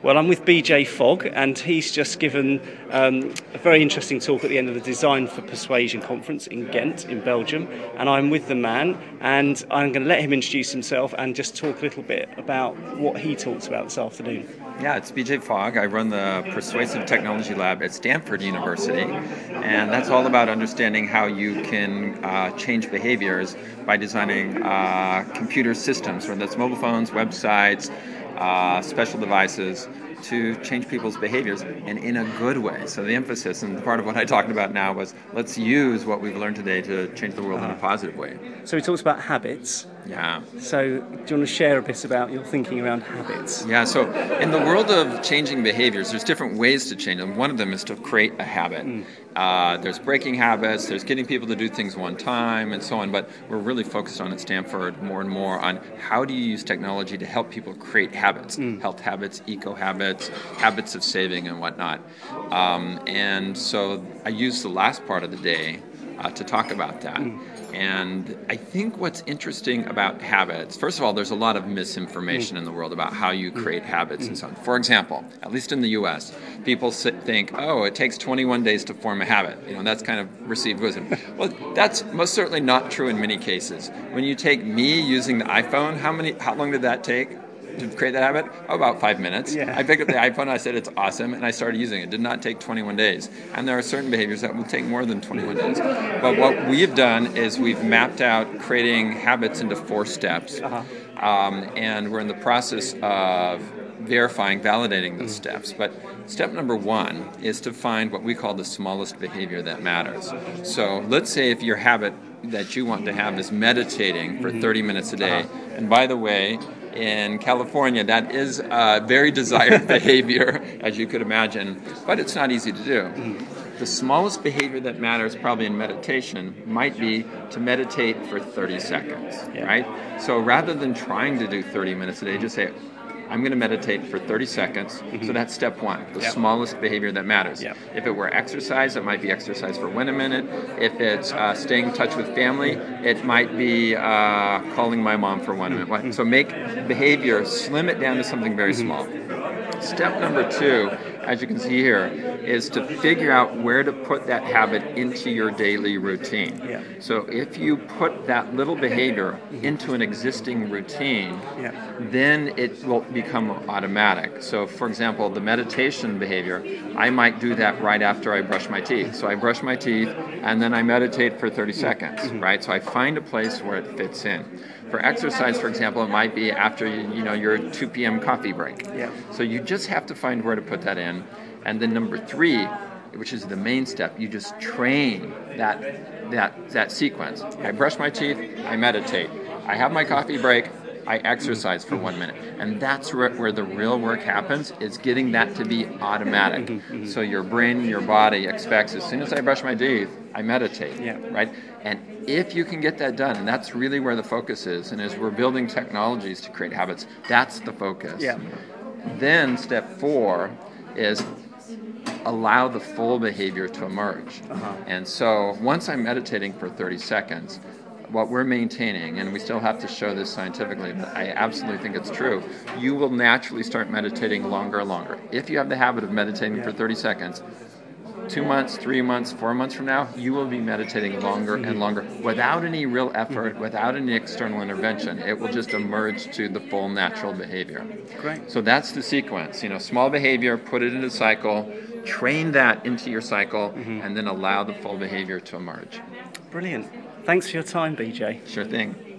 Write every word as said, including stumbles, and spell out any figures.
Well, I'm with B J Fogg, and he's just given um, a very interesting talk at the end of the Design for Persuasion conference in Ghent, in Belgium. And I'm with the man, and I'm going to let him introduce himself and just talk a little bit about what he talks about this afternoon. Yeah, it's B J Fogg. I run the Persuasive Technology Lab at Stanford University, and that's all about understanding how you can uh, change behaviors by designing uh, computer systems, whether that's mobile phones, websites, uh, special devices, to change people's behaviors, and in a good way. So the emphasis, and part of what I talked about now, was let's use what we've learned today to change the world uh-huh. in a positive way. So he talks about habits. Yeah. So do you want to share a bit about your thinking around habits? Yeah, so in the world of changing behaviors, there's different ways to change them. One of them is to create a habit. Mm. Uh, there's breaking habits, there's getting people to do things one time, and so on, but we're really focused on at Stanford more and more on how do you use technology to help people create habits, mm. health habits, eco habits, habits of saving and whatnot. Um, and so I use the last part of the day uh, to talk about that. Mm. And I think what's interesting about habits, first of all, there's a lot of misinformation mm. in the world about how you create mm. habits mm. and so on. For example, at least in the U S, people sit, think, oh, it takes twenty-one days to form a habit. You know, that's kind of received wisdom. Well, that's most certainly not true in many cases. When you take me using the iPhone, how many, how long did that take to create that habit? Oh, about five minutes. Yeah. I picked up the iPhone, I said it's awesome, and I started using it. It did not take twenty-one days. And there are certain behaviors that will take more than twenty-one days. But what we have done is we've mapped out creating habits into four steps. Uh-huh. Um, and we're in the process of verifying, validating those mm. steps. But step number one is to find what we call the smallest behavior that matters. So let's say if your habit that you want to have is meditating for thirty minutes a day. Uh-huh. And by the way, in California, that is a very desired behavior, as you could imagine, but it's not easy to do. The smallest behavior that matters probably in meditation might be to meditate for thirty seconds, yeah. right? So rather than trying to do thirty minutes a day, just say, I'm going to meditate for thirty seconds. Mm-hmm. So that's step one, the yep. smallest behavior that matters. Yep. If it were exercise, it might be exercise for one minute. If it's uh, staying in touch with family, it might be uh, calling my mom for one minute. Mm-hmm. So make behavior, slim it down to something very mm-hmm. small. Step number two, as you can see here, is to figure out where to put that habit into your daily routine. Yeah. So if you put that little behavior into an existing routine, yeah. then it will become automatic. So for example, the meditation behavior, I might do that right after I brush my teeth. So I brush my teeth and then I meditate for thirty seconds, mm-hmm. right? So I find a place where it fits in. For exercise, for example, it might be after you, you know your two p.m. coffee break. Yeah. So you just have to find where to put that in. And then number three, which is the main step, you just train that that that sequence. I brush my teeth, I meditate. I have my coffee break, I exercise for one minute. And that's where, where the real work happens, is getting that to be automatic. Mm-hmm. So your brain and your body expects, as soon as I brush my teeth, I meditate, yeah. right? And if you can get that done, and that's really where the focus is, and as we're building technologies to create habits, that's the focus. Yeah. Then step four is allow the full behavior to emerge. Uh-huh. And so once I'm meditating for thirty seconds, what we're maintaining, and we still have to show this scientifically, but I absolutely think it's true, you will naturally start meditating longer and longer. If you have the habit of meditating yeah. for thirty seconds, two months, three months, four months from now, you will be meditating longer and longer without any real effort, without any external intervention. It will just emerge to the full natural behavior. Great. So that's the sequence. You know, small behavior, put it in a cycle, train that into your cycle, mm-hmm. and then allow the full behavior to emerge. Brilliant. Thanks for your time, B J. Sure thing.